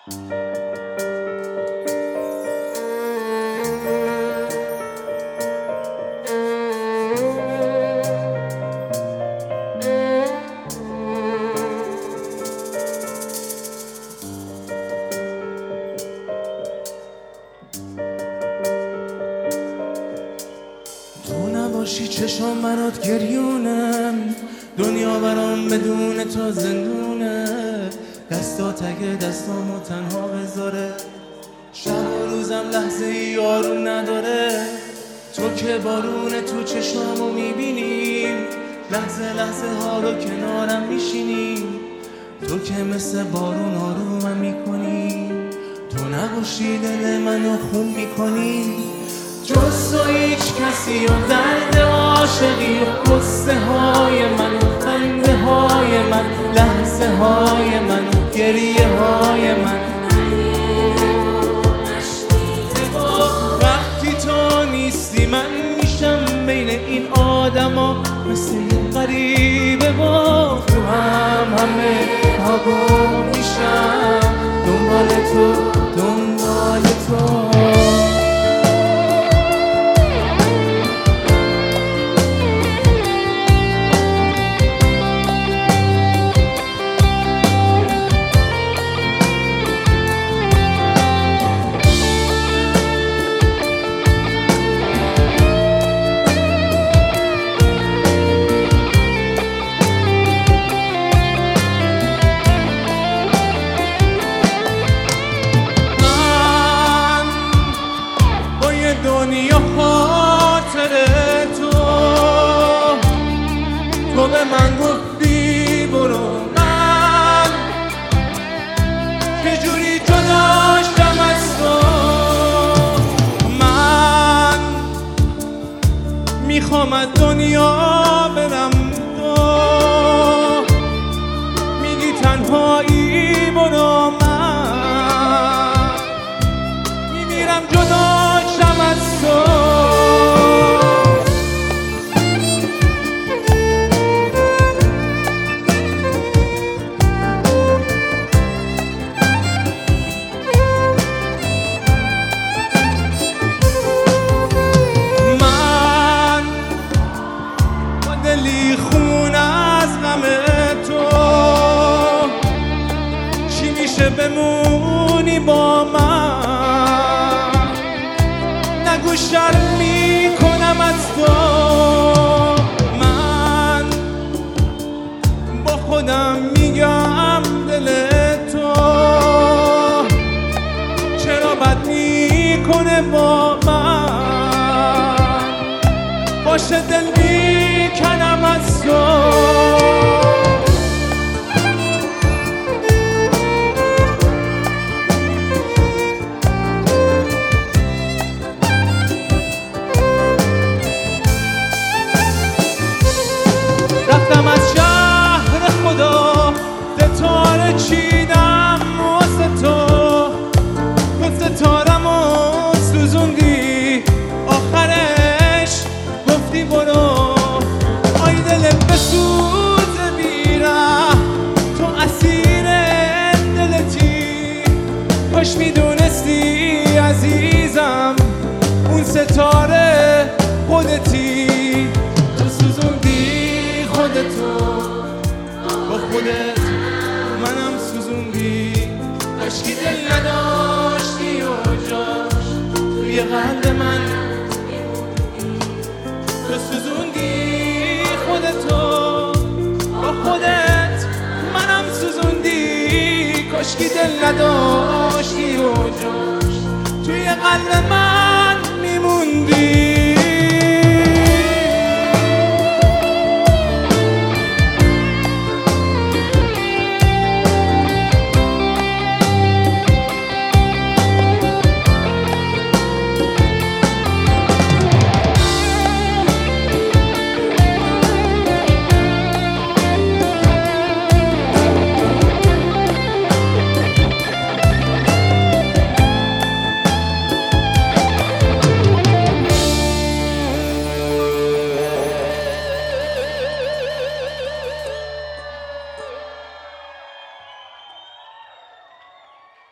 نباشی چشم برات گریونم، دنیا برام بدون تو زندونه. دستا تگ دستامو تنها بذاره، شب و روزم لحظه ای آروم نداره. تو که بارونه تو چشمامو میبینی، لحظه لحظه ها رو کنارم میشینی. تو که مثل بارون آرومم میکنی، تو نباشی دل منو خون میکنی. جز تو هیچ کسی و درد عاشقی و قصه های من و خنده های من، لحظه های من و گریه های من. وقتی تو نیستی من میشم بین این آدم ها مثل این غریبه. با تو همه ها گم میشم، دنبال تو دنبال تو. دنیا خاطر تو به من گفتی برو، من چجوری جداشتم از تو. من میخوام از دنیا برم، تو میگی تنهایی برو. من میمیرم جداشتم از تو. من با دلی خون از غم تو، چی میشه بمونی با من؟ نگو شرم میکنم از تو. من با خودم میگم دل تو چرا بد میکنه با من. باشه دل میکنم از تو. رفتم از شهر خدا، ستاره چیدم واسه تو. تو ستارمو سوزوندی، آخرش گفتی برو. آی دلم بسوز بیره، تو اسیر دلتی. کاش میدونستی عزیزم اون ستاره خودتی. تو سوزوندی خودتو با خودت، منم سوزوندی. عشقی دل نداشتی و جاش توی قلب من. تو سوزوندی خودتو با خودت، منم سوزوندی. کاشکی دل نداشتی و جاش توی قلب من میموندی.